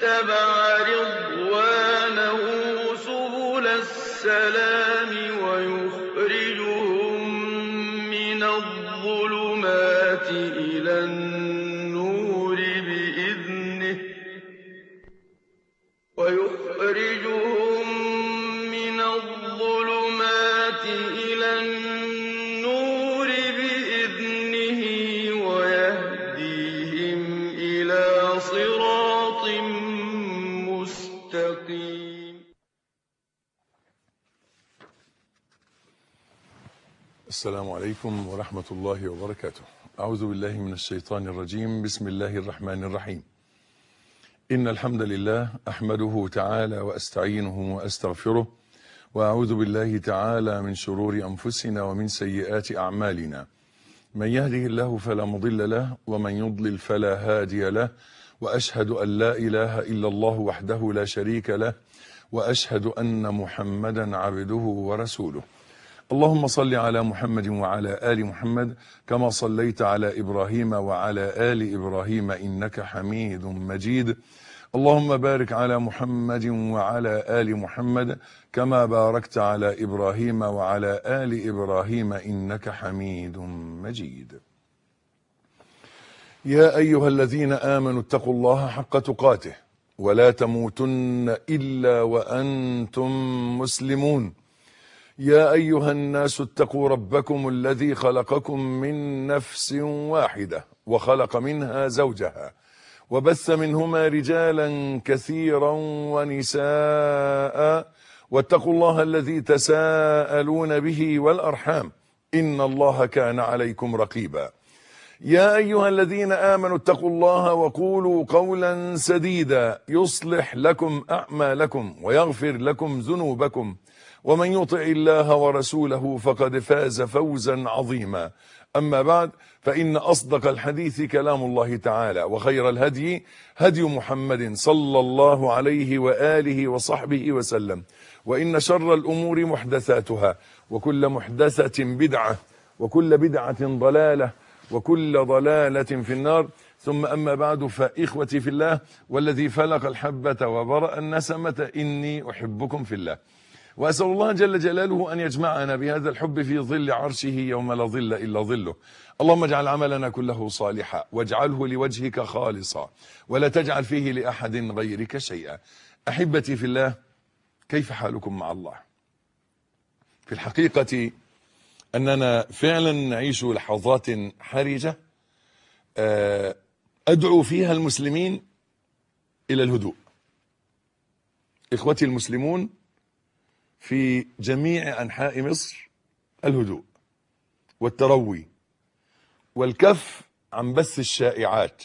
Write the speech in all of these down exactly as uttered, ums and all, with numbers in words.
اتَّبَعَ رِضْوَانَهُ سُبُلَ السَّلَامِ وَيُخْرِجُهُم مِّنَ الظُّلُمَاتِ إِلَى النُّورِ بِإِذْنِهِ وَيُخْرِجُهُم مِّنَ الظُّلُمَاتِ إِلَى النُّورِ بِإِذْنِهِ وَيَهْدِيهِمْ إِلَىٰ صِرَاطٍ مُّسْتَقِيمٍ. السلام عليكم ورحمة الله وبركاته. أعوذ بالله من الشيطان الرجيم. بسم الله الرحمن الرحيم. إن الحمد لله أحمده تعالى وأستعينه وأستغفره، وأعوذ بالله تعالى من شرور أنفسنا ومن سيئات أعمالنا. من يهده الله فلا مضل له، ومن يضلل فلا هادي له، وأشهد أن لا إله إلا الله وحده لا شريك له، وأشهد أن محمدا عبده ورسوله. اللهم صل على محمد وعلى آل محمد كما صليت على إبراهيم وعلى آل إبراهيم إنك حميد مجيد. اللهم بارك على محمد وعلى آل محمد كما باركت على إبراهيم وعلى آل إبراهيم إنك حميد مجيد. يا أيها الذين آمنوا اتقوا الله حق تقاته ولا تموتن إلا وأنتم مسلمون. يا أيها الناس اتقوا ربكم الذي خلقكم من نفس واحدة وخلق منها زوجها وبث منهما رجالا كثيرا ونساء، واتقوا الله الذي تساءلون به والأرحام إن الله كان عليكم رقيبا. يا أيها الذين آمنوا اتقوا الله وقولوا قولا سديدا يصلح لكم أعمالكم ويغفر لكم ذنوبكم، ومن يطع الله ورسوله فقد فاز فوزا عظيما. أما بعد، فإن أصدق الحديث كلام الله تعالى، وخير الهدي هدي محمد صلى الله عليه وآله وصحبه وسلم، وإن شر الأمور محدثاتها، وكل محدثة بدعة، وكل بدعة ضلالة، وكل ضلالة في النار. ثم أما بعد، فإخوتي في الله والذي فلق الحبة وبرأ النسمة إني أحبكم في الله، وأسأل الله جل جلاله أن يجمعنا بهذا الحب في ظل عرشه يوم لا ظل إلا ظله. اللهم اجعل عملنا كله صالحا، واجعله لوجهك خالصا، ولا تجعل فيه لأحد غيرك شيئا. أحبتي في الله، كيف حالكم مع الله؟ في الحقيقة أننا فعلا نعيش لحظات حرجة أدعو فيها المسلمين إلى الهدوء. إخوتي المسلمون في جميع أنحاء مصر، الهدوء والتروي والكف عن بث الشائعات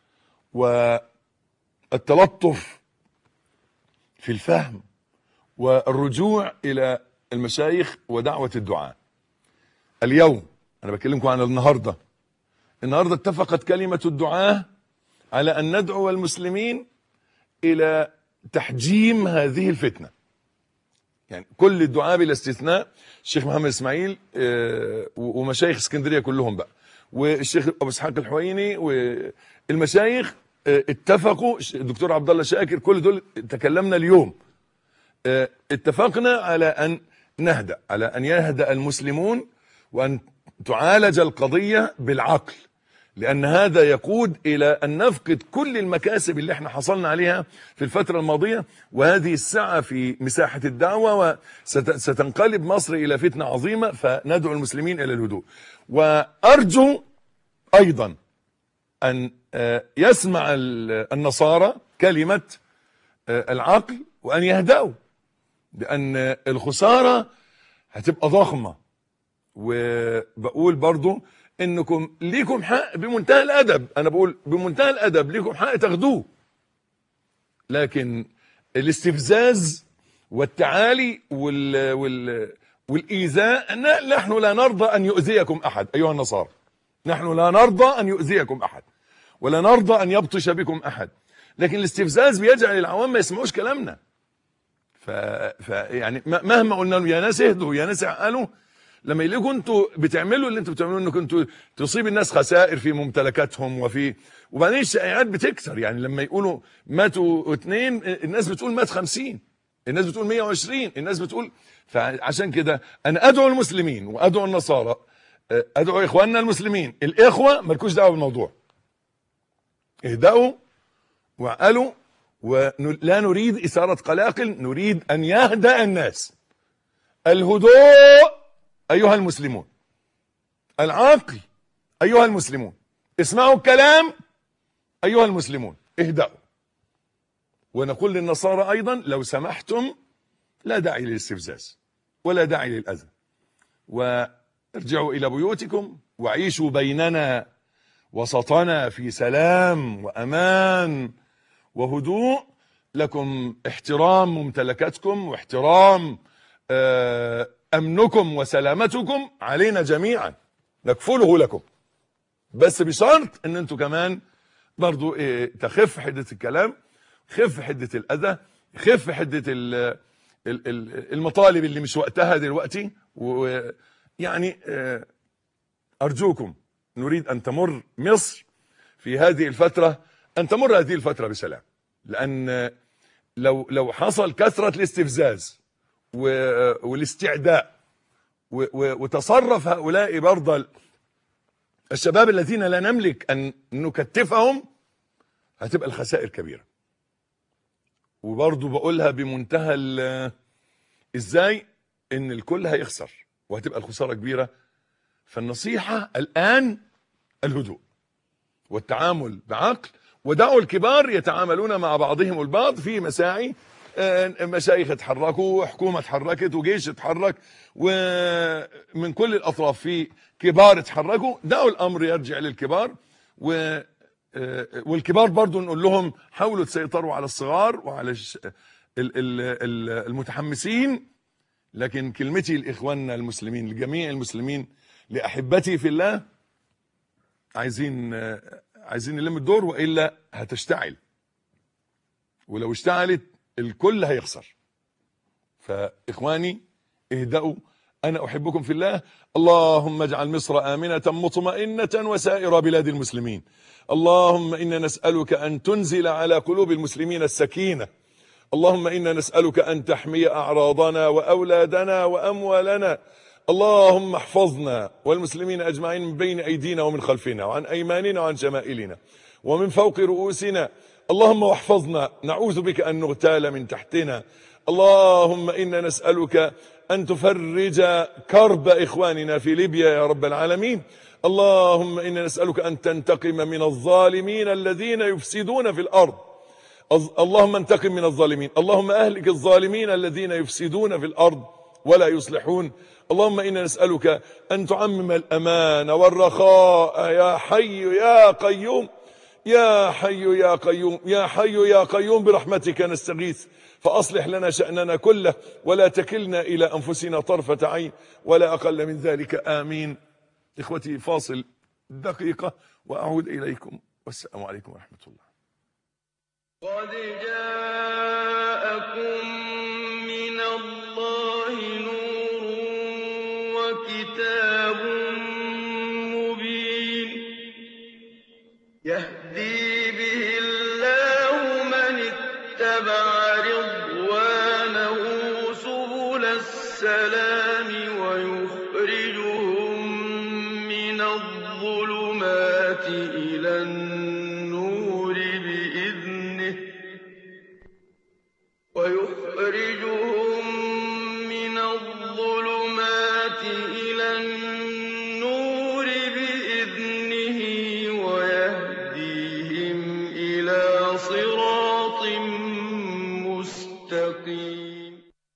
والتلطف في الفهم والرجوع إلى المشايخ ودعوة الدعاء. اليوم أنا بكلمكم عن النهاردة النهاردة اتفقت كلمة الدعاء على أن ندعو المسلمين إلى تحجيم هذه الفتنة. يعني كل الدعاء بلا استثناء، الشيخ محمد اسماعيل ومشايخ اسكندريه كلهم بقى، والشيخ ابو اسحاق الحويني والمشايخ اتفقوا، الدكتور عبد الله شاكر، كل دول تكلمنا اليوم، اتفقنا على ان نهدأ، على ان يهدأ المسلمون وان تعالج القضيه بالعقل، لأن هذا يقود إلى أن نفقد كل المكاسب اللي احنا حصلنا عليها في الفترة الماضية، وهذه السعة في مساحة الدعوة، وستنقلب مصر إلى فتنة عظيمة. فندعو المسلمين إلى الهدوء، وأرجو أيضا أن يسمع النصارى كلمة العقل وأن يهدأوا، لأن الخسارة هتبقى ضخمة. وبقول برضو انكم ليكم حق بمنتهى الادب، انا بقول بمنتهى الادب ليكم حق تاخدوه، لكن الاستفزاز والتعالي وال وال والايذاء، نحن لا نرضى ان يؤذيكم احد ايها النصارى، نحن لا نرضى ان يؤذيكم احد، ولا نرضى ان يبطش بكم احد، لكن الاستفزاز بيجعل العوام ما يسمعوش كلامنا. ف... ف يعني مهما قلنا لهم يا ناس اهدوا، يا ناس اعقلوا، لما يلاقوا انتوا بتعملوا اللي انتوا بتعملوه، انكم انتوا تصيب الناس خسائر في ممتلكاتهم وفي، وبعدين الشائعات بتكتر. يعني لما يقولوا ماتوا اثنين، الناس بتقول مات خمسين، الناس بتقول مية وعشرين، الناس بتقول. فعشان كده انا ادعو المسلمين وادعو النصارى، ادعو اخواننا المسلمين، الاخوه مالكوش دعوه بالموضوع، اهدأوا وعقلوا، ولا نريد اثاره قلاقل، نريد ان يهدأ الناس. الهدوء ايها المسلمون، العقل ايها المسلمون، اسمعوا الكلام ايها المسلمون، اهدأوا. ونقول للنصارى ايضا لو سمحتم لا داعي للاستفزاز ولا داعي للاذى، وارجعوا الى بيوتكم وعيشوا بيننا وسطنا في سلام وامان وهدوء. لكم احترام ممتلكاتكم واحترام امنكم وسلامتكم علينا جميعا، نكفله لكم، بس بشرط ان انتوا كمان برضو ايه تخف حدة الكلام، خف حدة الاذى، خف حدة المطالب اللي مش وقتها دلوقتي. ويعني ارجوكم نريد ان تمر مصر في هذه الفترة، ان تمر هذه الفترة بسلام، لان لو لو حصل كثرة الاستفزاز والاستعداء وتصرف هؤلاء برضه الشباب الذين لا نملك ان نكتفهم، هتبقى الخسائر كبيرة. وبرضه بقولها بمنتهى ازاي ان الكل هيخسر وهتبقى الخسارة كبيرة. فالنصيحة الان الهدوء والتعامل بعقل، ودعوا الكبار يتعاملون مع بعضهم البعض في مساعي. مشايخ اتحركوا، حكومة اتحركت، وجيش اتحرك، ومن كل الاطراف في كبار اتحركوا. دعوا الامر يرجع للكبار، و والكبار برضو نقول لهم حاولوا تسيطروا على الصغار وعلى المتحمسين. لكن كلمتي لاخواننا المسلمين، لجميع المسلمين، لاحبتي في الله، عايزين عايزين نلم الدور والا هتشتعل، ولو اشتعلت الكل هيخسر. فاخواني اهدأوا، انا احبكم في الله. اللهم اجعل مصر آمنة مطمئنة وسائر بلاد المسلمين. اللهم انا نسألك ان تنزل على قلوب المسلمين السكينة. اللهم انا نسألك ان تحمي اعراضنا واولادنا واموالنا. اللهم احفظنا والمسلمين اجمعين من بين ايدينا ومن خلفنا وعن ايماننا وعن شمائلنا ومن فوق رؤوسنا. اللهم واحفظنا، نعوذ بك ان نغتال من تحتنا. اللهم انا نسألك ان تفرج كرب اخواننا في ليبيا يا رب العالمين. اللهم انا نسألك ان تنتقم من الظالمين الذين يفسدون في الارض. اللهم انتقم من الظالمين، اللهم اهلك الظالمين الذين يفسدون في الارض ولا يصلحون. اللهم انا نسألك ان تعمم الامان والرخاء يا حي يا قيوم، يا حي يا قيوم، يا حي يا قيوم، برحمتك نستغيث فاصلح لنا شأننا كله ولا تكلنا الى انفسنا طرفة عين ولا اقل من ذلك، امين. اخوتي فاصل دقيقة واعود اليكم، والسلام عليكم ورحمة الله. قد جاءكم من الله نور وكتاب مبين يهدي به الله من اتبع رضوانه سبل السلام ويخرجهم من الظلمات إلى النور بإذنه ويخرجهم من الظلمات إلى النور بإذنه ويهديهم إلى صراط مستقيم.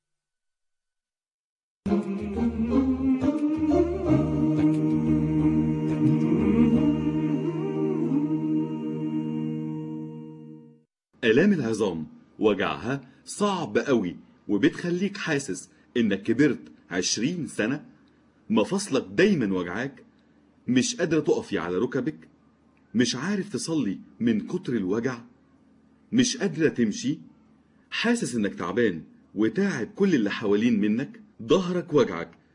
آلام العظام وجعها صعب قوي وبتخليك حاسس انك كبرت عشرين سنة. مفاصلك دايما وجعاك، مش قادرة تقفي على ركبك، مش عارف تصلي من كتر الوجع، مش قادرة تمشي، حاسس انك تعبان وتاعب كل اللي حوالين منك، ظهرك وجعك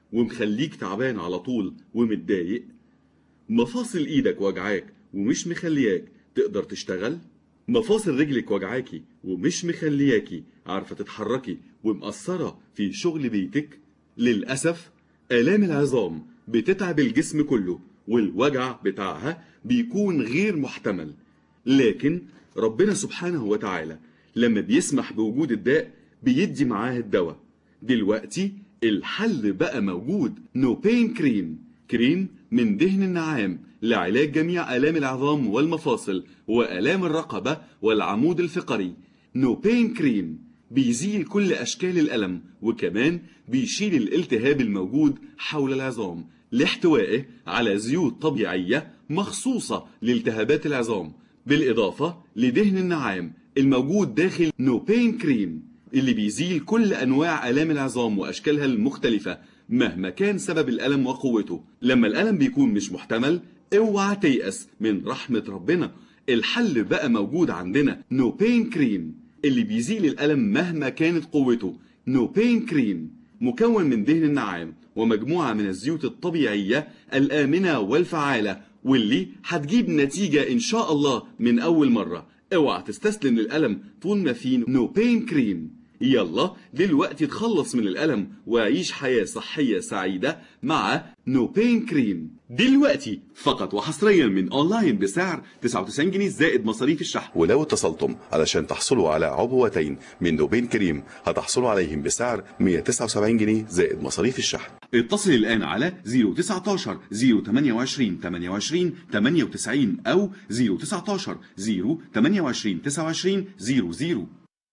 ومخليك تعبان على طول ومتضايق؟ مفاصل ايدك وجعاك ومش مخلياك تقدر تشتغل؟ مفاصل رجلك وجعاكي ومش مخلياكي عارفة تتحركي ومقصرة في شغل بيتك؟ للأسف آلام العظام بتتعب الجسم كله، والوجع بتاعها بيكون غير محتمل، لكن ربنا سبحانه وتعالى لما بيسمح بوجود الداء بيدي معاه الدواء. دلوقتي الحل بقى موجود، نو بين كريم، كريم من دهن النعام لعلاج جميع آلام العظام والمفاصل وآلام الرقبة والعمود الفقري. نو بين كريم بيزيل كل أشكال الألم، وكمان بيشيل الالتهاب الموجود حول العظام لاحتوائه على زيوت طبيعية مخصوصة لالتهابات العظام، بالإضافة لدهن النعام الموجود داخل نو بين كريم اللي بيزيل كل أنواع آلام العظام وأشكالها المختلفة مهما كان سبب الألم وقوته. لما الألم بيكون مش محتمل اوعى تيأس من رحمة ربنا، الحل بقى موجود عندنا، نو بين كريم اللي بيزيل الألم مهما كانت قوته. نو بين كريم مكون من دهن النعام ومجموعة من الزيوت الطبيعية الآمنة والفعالة، واللي هتجيب نتيجة إن شاء الله من أول مرة. اوعى تستسلم للألم طول ما في نو بين كريم. يلا دلوقتي تخلص من الألم وعيش حياة صحية سعيدة مع نو بين كريم دلوقتي فقط وحصريا من أونلاين بسعر تسعة وتسعين جنيه زائد مصاريف الشحن. ولو اتصلتم علشان تحصلوا على عبوتين من نو بين كريم هتحصلوا عليهم بسعر مئة وتسعة وسبعين جنيه زائد مصاريف الشحن. اتصل الآن على صفر تسعة عشر صفر ثمانية وعشرين ثمانية وعشرين ثمانية وتسعين أو صفر تسعة عشر صفر ثمانية وعشرين تسعة وعشرين صفر صفر.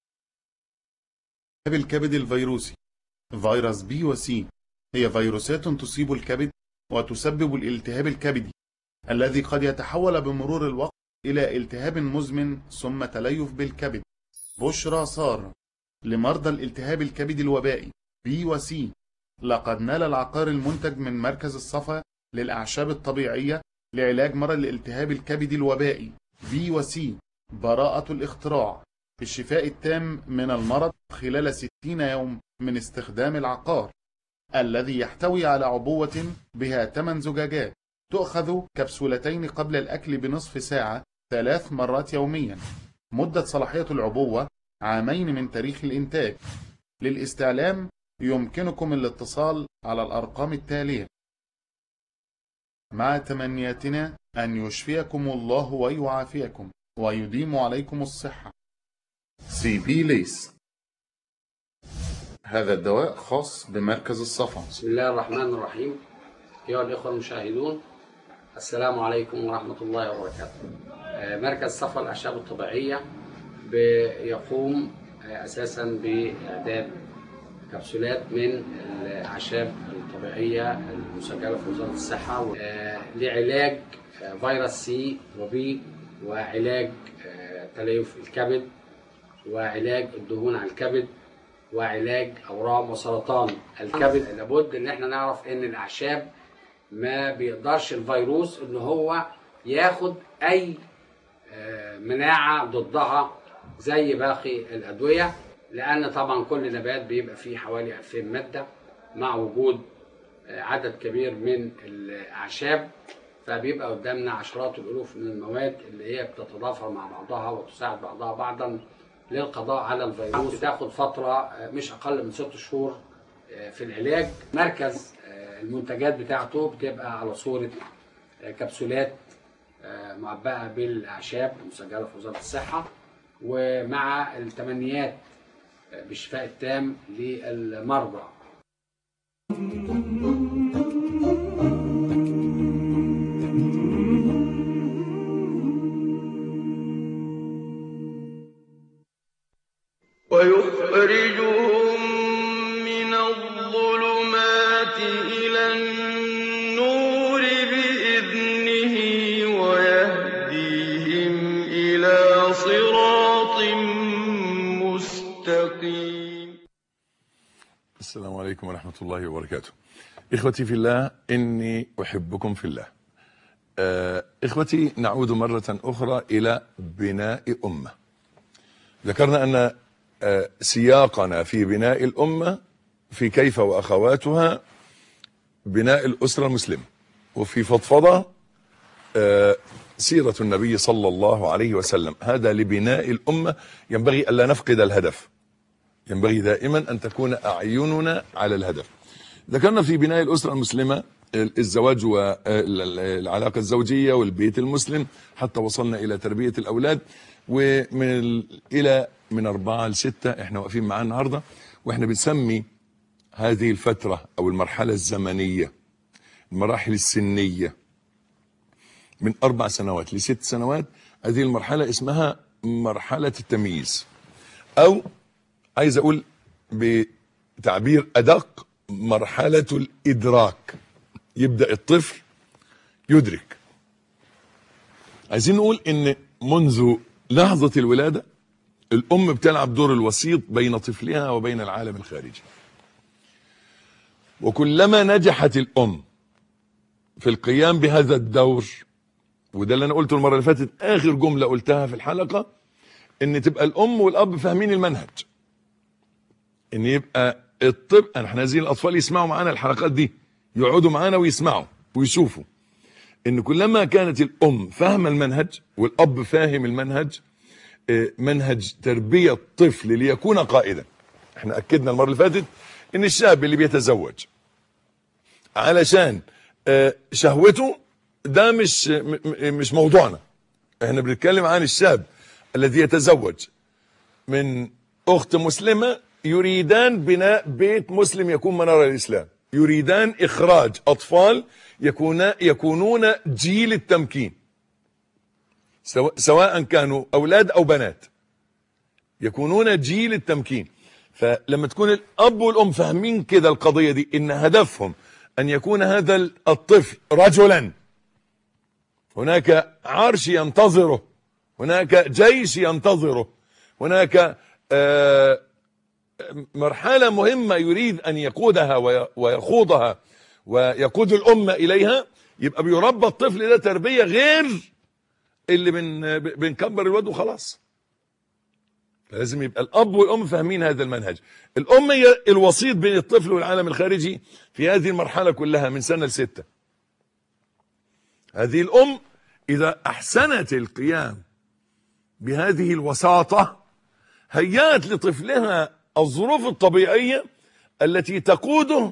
الكبد الفيروسي فيروس بي وسي هي فيروسات تصيب الكبد وتسبب الالتهاب الكبدي الذي قد يتحول بمرور الوقت إلى التهاب مزمن ثم تليف بالكبد. بشرى سارة لمرضى الالتهاب الكبدي الوبائي بي وسي، لقد نال العقار المنتج من مركز الصفا للأعشاب الطبيعية لعلاج مرض الالتهاب الكبدي الوبائي بي وسي براءة الاختراع بالشفاء التام من المرض خلال ستين يوم من استخدام العقار، الذي يحتوي على عبوة بها ثمان زجاجات تؤخذ كبسولتين قبل الأكل بنصف ساعة ثلاث مرات يوميا. مدة صلاحية العبوة عامين من تاريخ الإنتاج. للاستعلام يمكنكم الاتصال على الأرقام التالية. مع تمنياتنا أن يشفيكم الله ويعافيكم ويديم عليكم الصحة. سي بي ليس. هذا الدواء خاص بمركز الصفا. بسم الله الرحمن الرحيم. أيها الإخوة المشاهدون، السلام عليكم ورحمة الله وبركاته. مركز صفا الأعشاب الطبيعية بيقوم أساسا بإعداد كبسولات من الأعشاب الطبيعية المسجلة في وزارة الصحة لعلاج فيروس سي وبي، وعلاج تليف الكبد، وعلاج الدهون على الكبد، وعلاج اورام وسرطان الكبد. لابد ان احنا نعرف ان الاعشاب ما بيقدرش الفيروس ان هو ياخد اي مناعه ضدها زي باقي الادويه، لان طبعا كل نبات بيبقى فيه حوالي ألفين ماده مع وجود عدد كبير من الاعشاب، فبيبقى قدامنا عشرات الالوف من المواد اللي هي بتتضافر مع بعضها وتساعد بعضها بعضا للقضاء على الفيروس. بتاخد فترة مش أقل من ست شهور في العلاج. مركز المنتجات بتاعته بتبقى على صورة كبسولات معبأة بالأعشاب المسجلة في وزارة الصحة، ومع التمنيات بالشفاء التام للمرضى. ويخرجهم من الظلمات إلى النور بإذنه ويهديهم إلى صراط مستقيم. السلام عليكم ورحمة الله وبركاته. إخوتي في الله، إني أحبكم في الله. آه إخوتي، نعود مرة أخرى إلى بناء أمة. ذكرنا أن سياقنا في بناء الأمة في كيف وأخواتها بناء الأسرة المسلمة، وفي فضفضة آه سيرة النبي صلى الله عليه وسلم. هذا لبناء الأمة، ينبغي ألا نفقد الهدف، ينبغي دائما أن تكون أعيننا على الهدف. ذكرنا في بناء الأسرة المسلمة الزواج والعلاقة الزوجية والبيت المسلم، حتى وصلنا إلى تربية الأولاد، ومن ال... إلى من أربعة لستة احنا واقفين معاه النهاردة، واحنا بنسمي هذه الفترة أو المرحلة الزمنية، المراحل السنية من أربع سنوات لست سنوات، هذه المرحلة اسمها مرحلة التمييز، أو عايز أقول بتعبير أدق مرحلة الإدراك. يبدأ الطفل يدرك. عايزين نقول إن منذ لحظة الولادة الأم بتلعب دور الوسيط بين طفلها وبين العالم الخارجي، وكلما نجحت الأم في القيام بهذا الدور، وده اللي أنا قلته المرة اللي فاتت، آخر جملة قلتها في الحلقة، إن تبقى الأم والأب فاهمين المنهج، إن يبقى الطب احنا عايزين الأطفال يسمعوا معانا الحلقات دي، يقعدوا معانا ويسمعوا ويشوفوا إن كلما كانت الأم فاهمة المنهج والأب فاهم المنهج، منهج تربية الطفل ليكون قائدا. احنا أكدنا المرة اللي فاتت إن الشاب اللي بيتزوج علشان شهوته ده مش مش موضوعنا، احنا بنتكلم عن الشاب الذي يتزوج من أخت مسلمة، يريدان بناء بيت مسلم يكون منار الإسلام، يريدان إخراج أطفال يكون يكونون جيل التمكين، سواء كانوا أولاد أو بنات، يكونون جيل التمكين. فلما تكون الأب والأم فاهمين كده القضية دي، إن هدفهم أن يكون هذا الطفل رجلا، هناك عرش ينتظره، هناك جيش ينتظره، هناك آه مرحلة مهمة يريد أن يقودها ويخوضها ويقود الأمة إليها، يبقى بيربى الطفل ده تربية غير اللي بن بنكبر الواد وخلاص. لازم يبقى الأب والأم فاهمين هذا المنهج. الأم هي الوسيط بين الطفل والعالم الخارجي في هذه المرحلة كلها من سنة لستة. هذه الأم إذا أحسنت القيام بهذه الوساطة، هيأت لطفلها الظروف الطبيعية التي تقوده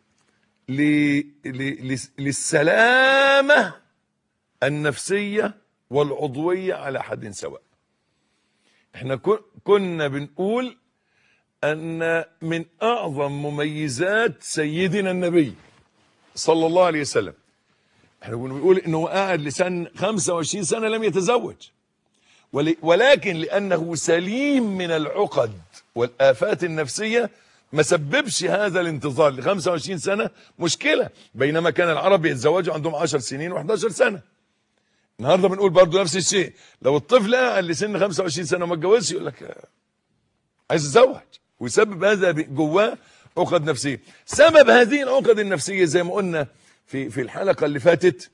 للسلامة النفسية والعضوية على حد سواء. احنا كنا بنقول أن من أعظم مميزات سيدنا النبي صلى الله عليه وسلم، احنا كنا بنقول إنه قاعد لسن خمسة وعشرين سنة لم يتزوج، ولكن لأنه سليم من العقد والآفات النفسية ما سببش هذا الانتظار ل خمسة وعشرين سنة مشكلة، بينما كان العرب يتزوجوا عندهم عشر سنين وإحدى عشرة سنة. النهارده بنقول برضو نفس الشيء، لو الطفل قاعد لسن خمسة وعشرين سنة وما اتجوزش يقول لك عايز اتزوج، ويسبب هذا جواه عقد نفسية. سبب هذه العقد النفسية زي ما قلنا في في الحلقة اللي فاتت،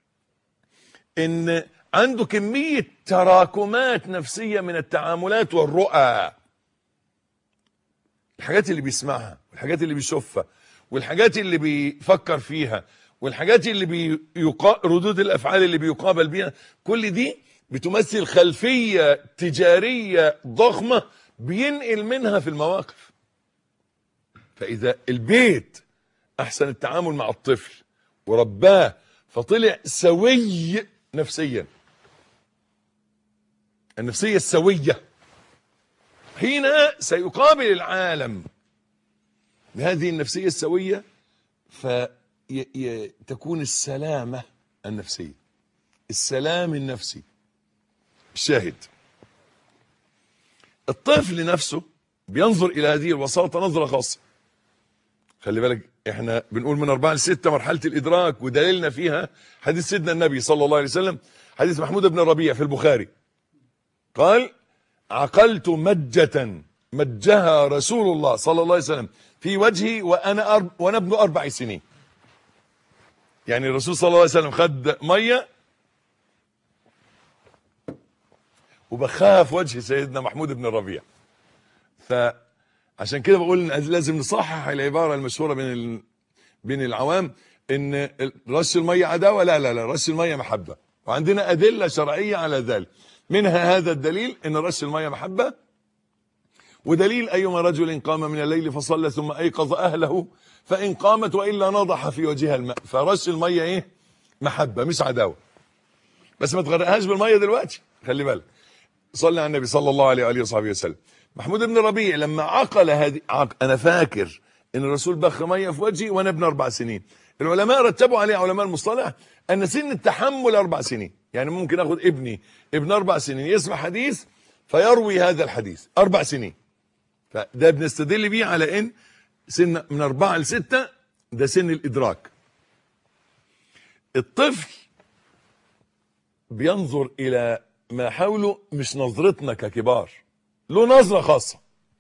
إن عنده كمية تراكمات نفسية من التعاملات والرؤى، الحاجات اللي بيسمعها والحاجات اللي بيشوفها والحاجات اللي بيفكر فيها والحاجات اللي بيقا... ردود الأفعال اللي بيقابل بيها، كل دي بتمثل خلفية تجارية ضخمة بينقل منها في المواقف. فإذا البيت أحسن التعامل مع الطفل ورباه فطلع سوي نفسيا، النفسية السوية، حين سيقابل العالم بهذه النفسية السوية فتكون السلامة النفسية، السلام النفسي. الشاهد الطفل نفسه بينظر إلى هذه الوساطة نظرة خاصة. خلي بالك احنا بنقول من أربعة لستة مرحلة الإدراك، ودليلنا فيها حديث سيدنا النبي صلى الله عليه وسلم، حديث محمود بن الربيع في البخاري، قال: عقلت مجة مجها رسول الله صلى الله عليه وسلم في وجهي وأنا أرب وأنا ابن أربع سنين. يعني الرسول صلى الله عليه وسلم خد مية وبخاها في وجه سيدنا محمود بن الربيع. فعشان كده بقول إن لازم نصحح العبارة المشهورة بين بين العوام ان رش الميه عداوه. لا لا لا، رش الميه محبه، وعندنا ادله شرعيه على ذلك. منها هذا الدليل ان رش الميه محبه، ودليل ايما رجل قام من الليل فصلى ثم ايقظ اهله فان قامت والا نضح في وجهها الماء. فرش الميه ايه؟ محبه مش عداوه. بس ما تغرقهاش بالميه دلوقتي، خلي بالك. صلى على النبي صلى الله عليه واله وصحبه وسلم. محمود بن ربيع لما عقل هذه عق... انا فاكر ان الرسول بخ ميه في وجهي وانا ابن اربع سنين. العلماء رتبوا عليه، علماء المصطلح، ان سن التحمل اربع سنين. يعني ممكن اخد ابني ابن اربع سنين يسمع حديث فيروي هذا الحديث اربع سنين. فده بنستدل بيه على ان سن من اربعه لسته ده سن الادراك. الطفل بينظر الى ما حوله، مش نظرتنا ككبار، له نظرة خاصة.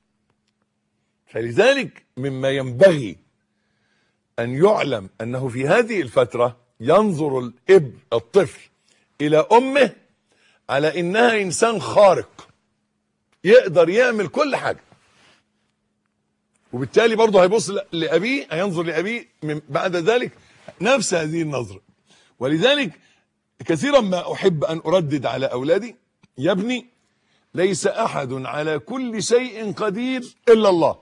فلذلك مما ينبغي أن يعلم أنه في هذه الفترة ينظر الابن الطفل إلى أمه على إنها إنسان خارق يقدر يعمل كل حاجة، وبالتالي برضه هيبص لأبيه، هينظر لأبيه من بعد ذلك نفس هذه النظرة. ولذلك كثيرا ما أحب أن أردد على أولادي: يا ابني، ليس أحد على كل شيء قدير إلا الله.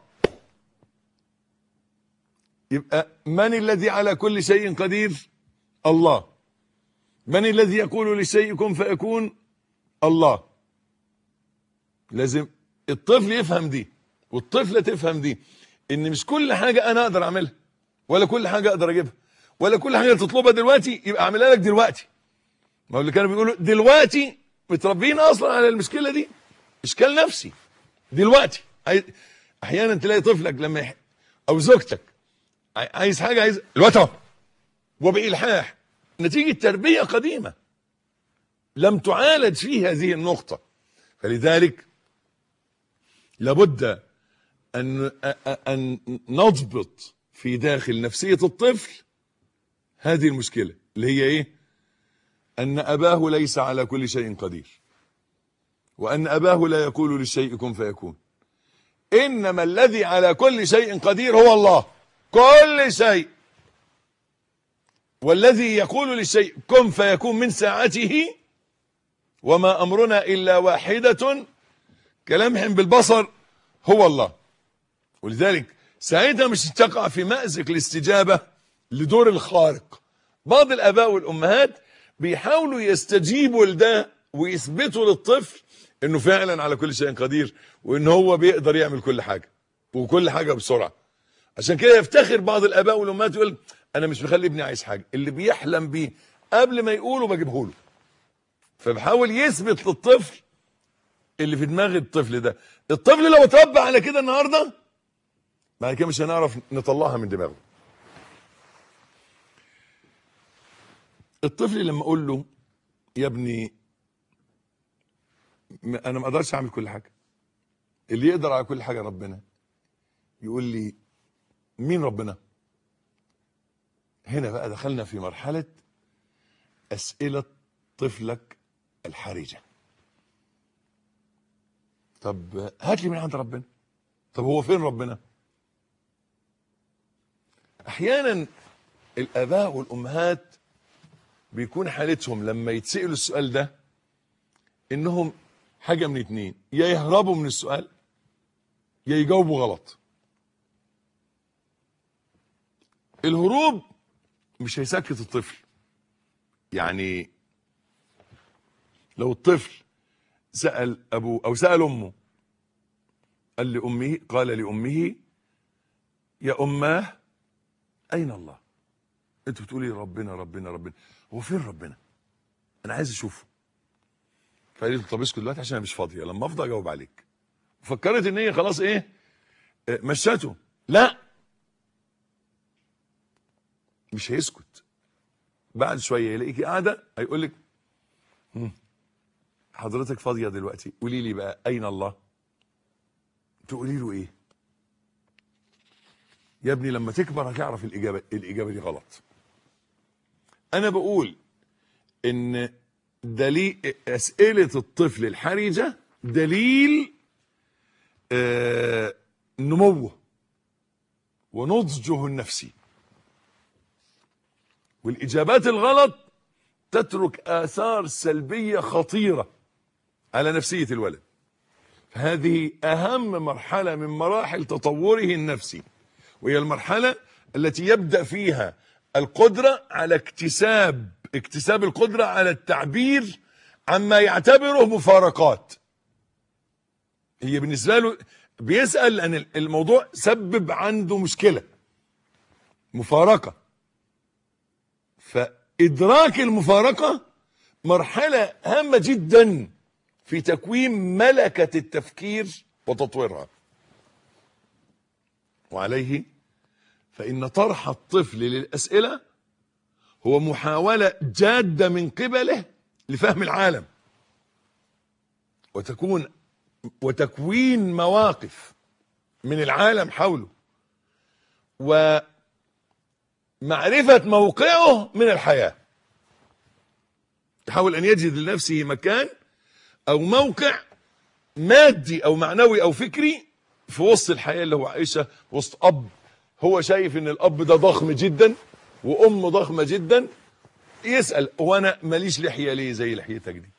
يبقى من الذي على كل شيء قدير؟ الله. من الذي يقول للشيء كن فيكون؟ الله. لازم الطفل يفهم دي والطفلة تفهم دي، ان مش كل حاجة انا اقدر اعملها، ولا كل حاجة اقدر اجيبها، ولا كل حاجة تطلبها دلوقتي يبقى اعملها لك دلوقتي. ما هو اللي كانوا بيقولوا دلوقتي متربيين اصلا على المشكلة دي، اشكال نفسي. دلوقتي احيانا تلاقي طفلك لما يح... او زوجتك عايز حاجة، عايز الوقت اهو، وبإلحاح، نتيجة تربية قديمة لم تعالج فيه هذه النقطة. فلذلك لابد أن أن نضبط في داخل نفسية الطفل هذه المشكلة اللي هي إيه؟ أن أباه ليس على كل شيء قدير، وأن أباه لا يقول للشيء كن فيكون، إنما الذي على كل شيء قدير هو الله، كل شيء. والذي يقول للشيء كن فيكون من ساعته، وما أمرنا إلا واحدة كلمح بالبصر، هو الله. ولذلك ساعتها مش تقع في مأزق الاستجابة لدور الخارق. بعض الآباء والأمهات بيحاولوا يستجيبوا لده ويثبتوا للطفل انه فعلا على كل شيء قدير، وان هو بيقدر يعمل كل حاجة وكل حاجة بسرعة. عشان كده يفتخر بعض الآباء والأمهات يقول انا مش مخلي ابني عايز حاجة، اللي بيحلم بيه قبل ما يقوله بجيبه له. فبحاول يثبت للطفل اللي في دماغ الطفل ده. الطفل لو اتربى على كده النهارده بعد كده مش هنعرف نطلعها من دماغه. الطفل لما اقول له يا ابني انا ما اقدرش اعمل كل حاجه، اللي يقدر على كل حاجه ربنا، يقول لي مين ربنا؟ هنا بقى دخلنا في مرحله اسئله طفلك الحرجه. طب هات لي من عند ربنا. طب هو فين ربنا؟ احيانا الاباء والامهات بيكون حالتهم لما يتسألوا السؤال ده انهم حاجة من اتنين: يا يهربوا من السؤال يا يجاوبوا غلط. الهروب مش هيسكت الطفل. يعني لو الطفل سأل ابوه او سأل امه، قال لامه قال لامه يا اماه اين الله؟ انت بتقولي ربنا ربنا ربنا، هو فين ربنا؟ انا عايز اشوفه. فقالت له طب اسكت دلوقتي عشان انا مش فاضيه، لما افضى اجاوب عليك. وفكرت ان هي خلاص ايه مشته. لا، مش هيسكت. بعد شويه يلاقيكي قاعده هيقول لك حضرتك فاضيه دلوقتي، قولي لي بقى اين الله؟ تقولي له ايه؟ يا ابني لما تكبر هتعرف الاجابه الاجابه دي غلط. انا بقول ان دليل اسئله الطفل الحرجه دليل آه نموه ونضجه النفسي. والإجابات الغلط تترك آثار سلبية خطيرة على نفسية الولد. هذه أهم مرحلة من مراحل تطوره النفسي، وهي المرحلة التي يبدأ فيها القدرة على اكتساب اكتساب القدرة على التعبير عما يعتبره مفارقات. هي بالنسبة له بيسأل أن الموضوع سبب عنده مشكلة، مفارقة، فإدراك المفارقة مرحلة هامة جدا في تكوين ملكة التفكير وتطويرها. وعليه فإن طرح الطفل للأسئلة هو محاولة جادة من قبله لفهم العالم وتكون وتكوين مواقف من العالم حوله ومعرفة موقعه من الحياة. يحاول أن يجد لنفسه مكان أو موقع مادي أو معنوي أو فكري في وسط الحياة اللي هو عايشها، وسط أب هو شايف إن الأب ده ضخم جدا وأم ضخمة جدا. يسأل وأنا ماليش لحية ليه زي لحيتك دي؟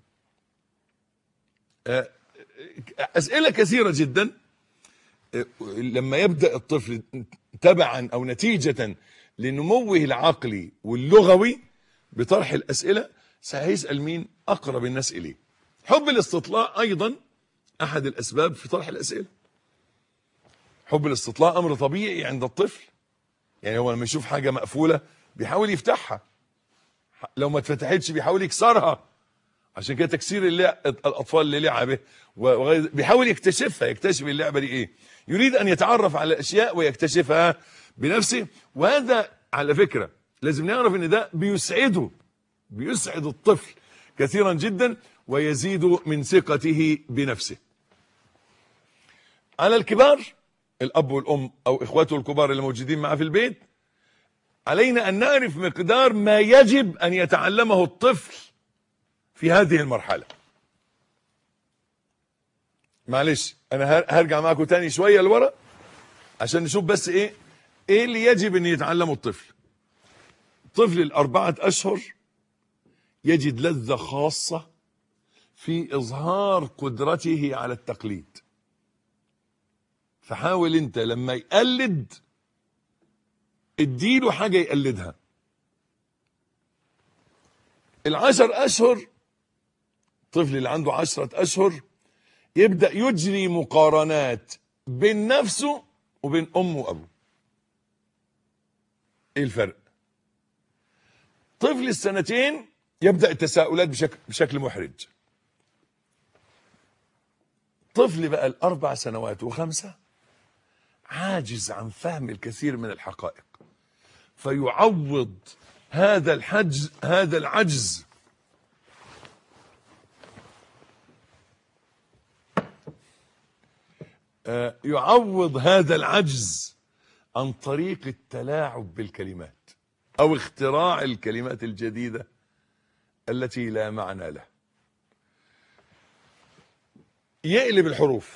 أسئلة كثيرة جدا. لما يبدأ الطفل تبعا أو نتيجة لنموه العقلي واللغوي بطرح الأسئلة سيسأل مين؟ أقرب الناس إليه. حب الاستطلاع أيضا أحد الأسباب في طرح الأسئلة. حب الاستطلاع أمر طبيعي عند الطفل، يعني هو لما يشوف حاجة مقفولة بيحاول يفتحها، لو ما اتفتحتش بيحاول يكسرها. عشان كده تكسير اللعب الأطفال اللي لعبه بيحاول يكتشفها، يكتشف اللعبة دي إيه، يريد أن يتعرف على الأشياء ويكتشفها بنفسه. وهذا على فكرة لازم نعرف أن ده بيسعده بيسعد الطفل كثيرا جدا ويزيد من ثقته بنفسه. على الكبار، الأب والأم أو إخواته الكبار اللي موجودين معه في البيت، علينا أن نعرف مقدار ما يجب أن يتعلمه الطفل في هذه المرحلة. معلش أنا هرجع معكم تاني شوية لورا عشان نشوف بس إيه إيه اللي يجب أن يتعلمه الطفل. طفل الأربعة أشهر يجد لذة خاصة في إظهار قدرته على التقليد. فحاول أنت لما يقلد اديله حاجة يقلدها. العشر أشهر، الطفل اللي عنده عشرة أشهر يبدأ يجري مقارنات بين نفسه وبين أمه وأبوه. إيه الفرق؟ طفل السنتين يبدأ التساؤلات بشكل, بشكل محرج. طفل بقى الأربع سنوات وخمسة عاجز عن فهم الكثير من الحقائق، فيعوض هذا الحجز هذا العجز آه يعوض هذا العجز عن طريق التلاعب بالكلمات أو اختراع الكلمات الجديدة التي لا معنى لها. يقلب الحروف.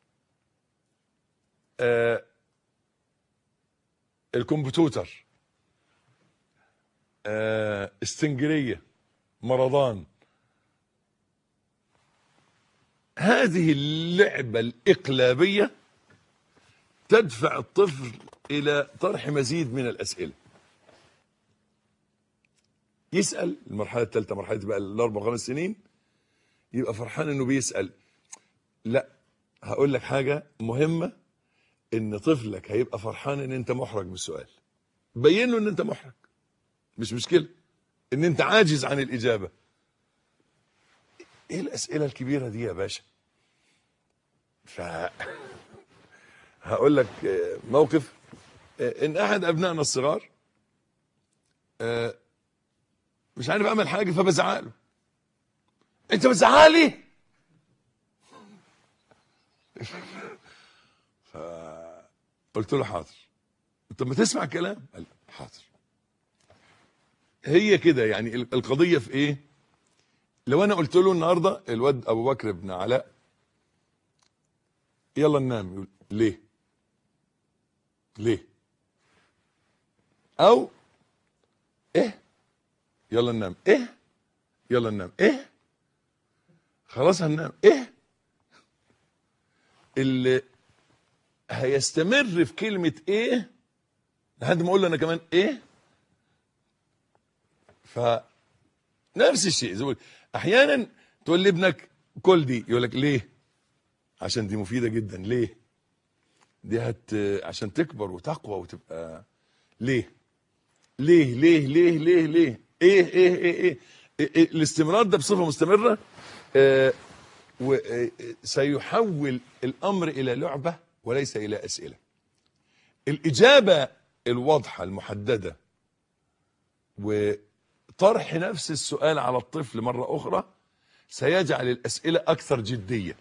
آه الكمبيوتر، آه استنجرية، مرضان. هذه اللعبة الإقلابية تدفع الطفل إلى طرح مزيد من الأسئلة. يسأل. المرحلة الثالثة مرحلة بقى الأربع خمس سنين يبقى فرحان إنه بيسأل. لا، هقول لك حاجة مهمة، إن طفلك هيبقى فرحان إن أنت محرج من السؤال. بين له إن أنت محرج، مش مشكلة إن أنت عاجز عن الإجابة. إيه الأسئلة الكبيرة دي يا باشا؟ ف هقول لك موقف. إن أحد أبنائنا الصغار مش عارف أعمل حاجة فبزعق له. أنت بتزعق لي؟ فقلت له حاضر. طب ما تسمع كلام؟ قال حاضر. هي كده يعني. القضية في إيه؟ لو أنا قلت له النهاردة الواد أبو بكر بن علاء يلا ننام، يقول ليه؟ ليه؟ أو ايه يلا ننام، ايه يلا ننام، ايه خلاص هننام، ايه اللي هيستمر في كلمة ايه لحد ما اقول له انا كمان ايه. فنفس الشيء زي احيانا تقول لابنك كل دي، يقول لك ليه؟ عشان دي مفيدة جدا. ليه؟ دي هت عشان تكبر وتقوى وتبقى. ليه ليه ليه ليه ليه ليه ايه ايه ايه ايه, إيه, إيه؟ الاستمرار ده بصفة مستمرة آه وسيحول الامر الى لعبة وليس الى اسئلة. الاجابة الواضحة المحددة وطرح نفس السؤال على الطفل مرة اخرى سيجعل الاسئلة اكثر جدية.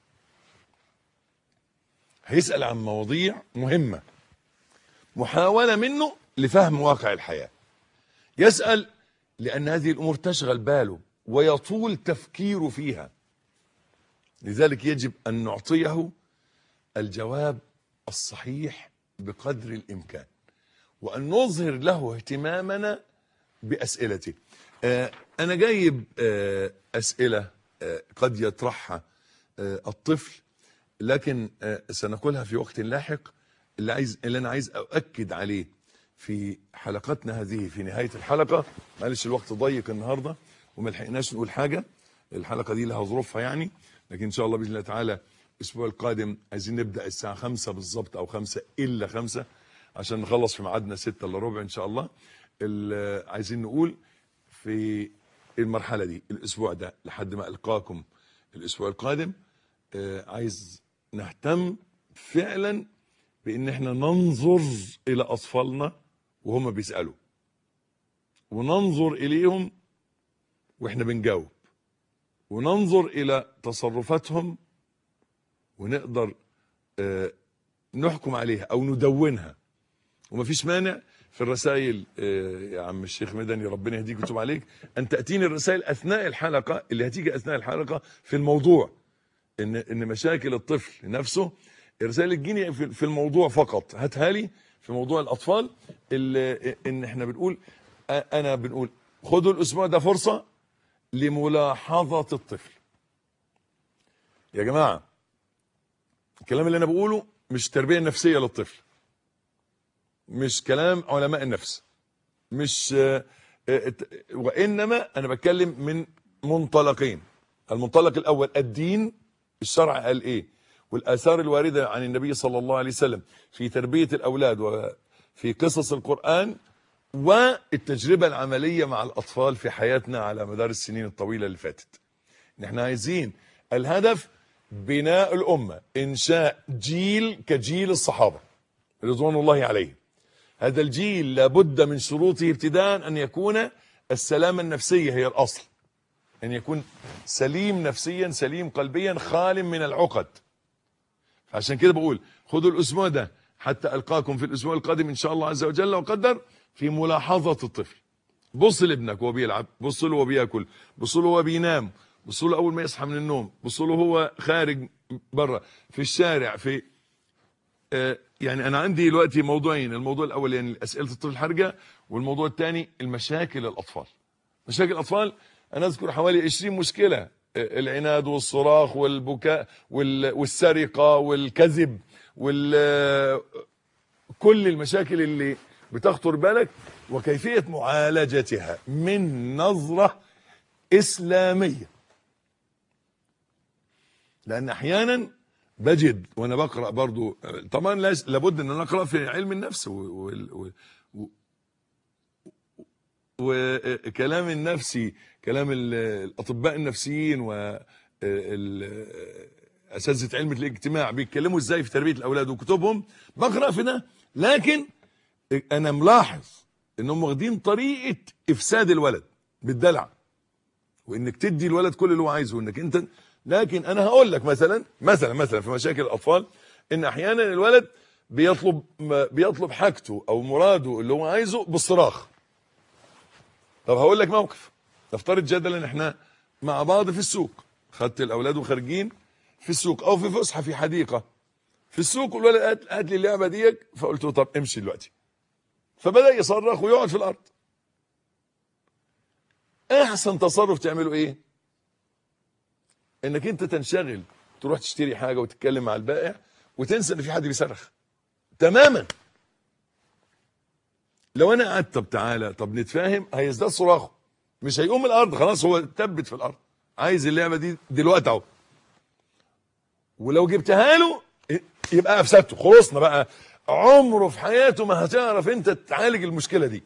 هيسأل عن مواضيع مهمة، محاولة منه لفهم واقع الحياة. يسأل لأن هذه الأمور تشغل باله ويطول تفكيره فيها، لذلك يجب أن نعطيه الجواب الصحيح بقدر الإمكان وأن نظهر له اهتمامنا بأسئلته. آه أنا جايب آه أسئلة آه قد يطرحها آه الطفل، لكن آه سنقولها في وقت لاحق. اللي عايز اللي انا عايز اؤكد عليه في حلقتنا هذه في نهايه الحلقه، معلش الوقت ضيق النهارده وما لحقناش نقول حاجه، الحلقه دي لها ظروفها يعني، لكن ان شاء الله باذن الله تعالى الاسبوع القادم عايزين نبدا الساعه خمسة بالظبط او خمسة الا خمسة عشان نخلص في ميعادنا ستة الا ربع ان شاء الله. عايزين نقول في المرحله دي الاسبوع ده لحد ما القاكم الاسبوع القادم، آه عايز نهتم فعلا بان احنا ننظر الى اطفالنا وهم بيسالوا، وننظر اليهم واحنا بنجاوب، وننظر الى تصرفاتهم ونقدر آه نحكم عليها او ندونها. ومفيش مانع في الرسائل آه يا عم الشيخ مدني ربنا يهديك ويتوب عليك ان تاتيني الرسائل اثناء الحلقه، اللي هتيجي اثناء الحلقه في الموضوع، ان ان مشاكل الطفل نفسه الرسائل تجيني في الموضوع فقط، هاتها لي في موضوع الاطفال. اللي ان احنا بنقول انا بنقول خدوا الاسبوع ده فرصه لملاحظه الطفل. يا جماعه الكلام اللي انا بقوله مش تربيه نفسيه للطفل، مش كلام علماء النفس، مش وانما انا بتكلم من منطلقين. المنطلق الاول الدين، الشرع قال ايه، والآثار الواردة عن النبي صلى الله عليه وسلم في تربية الأولاد وفي قصص القرآن، والتجربة العملية مع الأطفال في حياتنا على مدار السنين الطويلة اللي فاتت. نحن عايزين الهدف بناء الأمة، إنشاء جيل كجيل الصحابة رضوان الله عليهم. هذا الجيل لابد من شروطه ابتداء أن يكون السلامة النفسية هي الأصل، أن يكون سليم نفسيا سليم قلبيا خال من العقد. عشان كده بقول خدوا الاسبوع ده حتى القاكم في الاسبوع القادم ان شاء الله عز وجل وقدر في ملاحظه الطفل. بص لابنك وهو بيلعب، بص له وهو بياكل، بص له وهو بينام، بص له اول ما يصحى من النوم، بص له هو خارج بره في الشارع في آه يعني انا عندي دلوقتي موضوعين، الموضوع الاول يعني اسئله الطفل الحرجه، والموضوع الثاني المشاكل الاطفال. مشاكل الاطفال انا اذكر حوالي عشرين مشكله، العناد والصراخ والبكاء والسرقة والكذب وكل المشاكل اللي بتخطر بالك وكيفية معالجتها من نظرة إسلامية. لأن أحيانا بجد وأنا بقرأ برضو، طبعا لابد أن نقرأ في علم النفس وكلام النفسي، كلام الأطباء النفسيين وأساتذة علم الاجتماع بيتكلموا ازاي في تربية الأولاد وكتبهم، بقرأ في ده. لكن أنا ملاحظ إنهم واخدين طريقة إفساد الولد بالدلع، وإنك تدي الولد كل اللي هو عايزه وإنك أنت. لكن أنا هقول لك مثلا مثلا مثلا في مشاكل الأطفال إن أحيانا الولد بيطلب بيطلب حاجته أو مراده اللي هو عايزه بالصراخ. طب هقول لك موقف، نفترض جدلا ان احنا مع بعض في السوق، خدت الاولاد وخارجين في السوق او في فسحه في حديقه في السوق، والولد هات لي اللعبه ديك، فقلت له طب امشي دلوقتي، فبدا يصرخ ويقعد في الارض. احسن تصرف تعمله ايه؟ انك انت تنشغل، تروح تشتري حاجه وتتكلم مع البائع وتنسى ان في حد بيصرخ تماما. لو انا قعدت طب تعالى طب نتفاهم، هيزداد صراخه، مش هيقوم من الارض، خلاص هو ثبت في الارض، عايز اللعبه دي دلوقتي اهو. ولو جبتها له يبقى افسدته، خلصنا بقى، عمره في حياته ما هتعرف انت تعالج المشكله دي.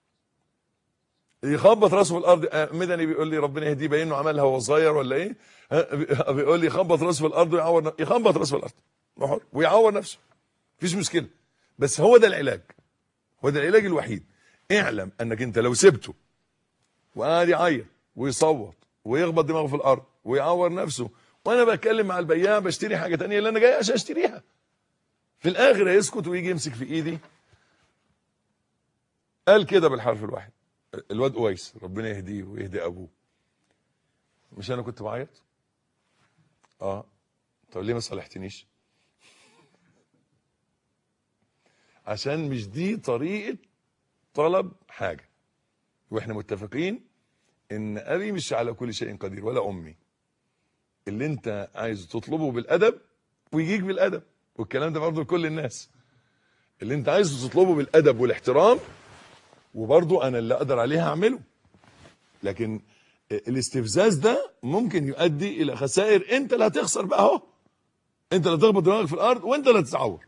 يخبط راسه في الارض. مدني بيقول لي ربنا يهديه، باين انه عملها وهو صغير ولا ايه، بيقول لي يخبط راسه في الارض ويعور، يخبط راسه في الارض ويعور نفسه، مفيش مشكله. بس هو ده العلاج، هو ده العلاج الوحيد. اعلم انك انت لو سبته وقاعد يعيط ويصوت ويخبط دماغه في الارض ويعور نفسه، وانا بتكلم مع البياع بشتري حاجه ثانيه اللي انا جاي عشان اشتريها، في الاخر هيسكت ويجي يمسك في ايدي. قال كده بالحرف الواحد الواد اويس، ربنا يهديه ويهدي ابوه. مش انا كنت بعيط؟ اه طب ليه ما صالحتنيش؟ عشان مش دي طريقه طلب حاجه، واحنا متفقين ان ابي مش على كل شيء قدير ولا امي. اللي انت عايز تطلبه بالادب ويجيك بالادب، والكلام ده برضه لكل الناس. اللي انت عايز تطلبه بالادب والاحترام وبرضه انا اللي اقدر عليه هعمله. لكن الاستفزاز ده ممكن يؤدي الى خسائر، انت اللي هتخسر بقى اهو، انت اللي هتخبط دماغك في الارض وانت اللي هتتعور،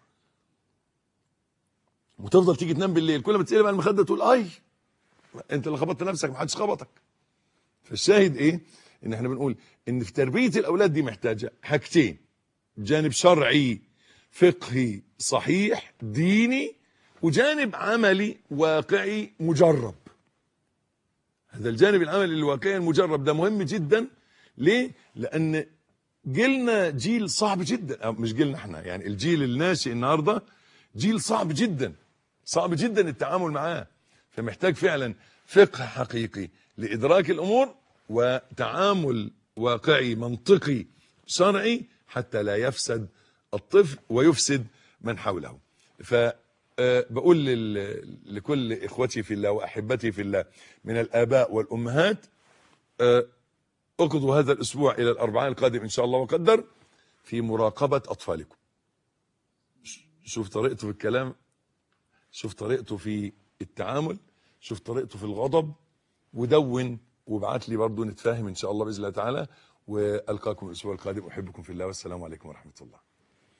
وتفضل تيجي تنام بالليل كل ما تسيب على المخده تقول اي انت اللي خبطت نفسك، محدش خبطك. فالشاهد ايه؟ ان احنا بنقول ان في تربيه الاولاد دي محتاجه حاجتين: جانب شرعي فقهي صحيح ديني، وجانب عملي واقعي مجرب. هذا الجانب العملي الواقعي المجرب ده مهم جدا. ليه؟ لان جيلنا جيل صعب جدا، أو مش جيلنا احنا، يعني الجيل الناشئ النهارده جيل صعب جدا، صعب جدا التعامل معاه. فمحتاج فعلا فقه حقيقي لادراك الامور وتعامل واقعي منطقي شرعي حتى لا يفسد الطفل ويفسد من حوله. فبقول لكل اخوتي في الله واحبتي في الله من الاباء والامهات، اقضوا هذا الاسبوع الى الاربعاء القادم ان شاء الله وقدر في مراقبه اطفالكم. شوف طريقته في الكلام، شوف طريقته في التعامل، شوف طريقته في الغضب، ودون وابعت لي برضه نتفاهم ان شاء الله باذن الله تعالى. والقاكم الاسبوع القادم، احبكم في الله والسلام عليكم ورحمه الله.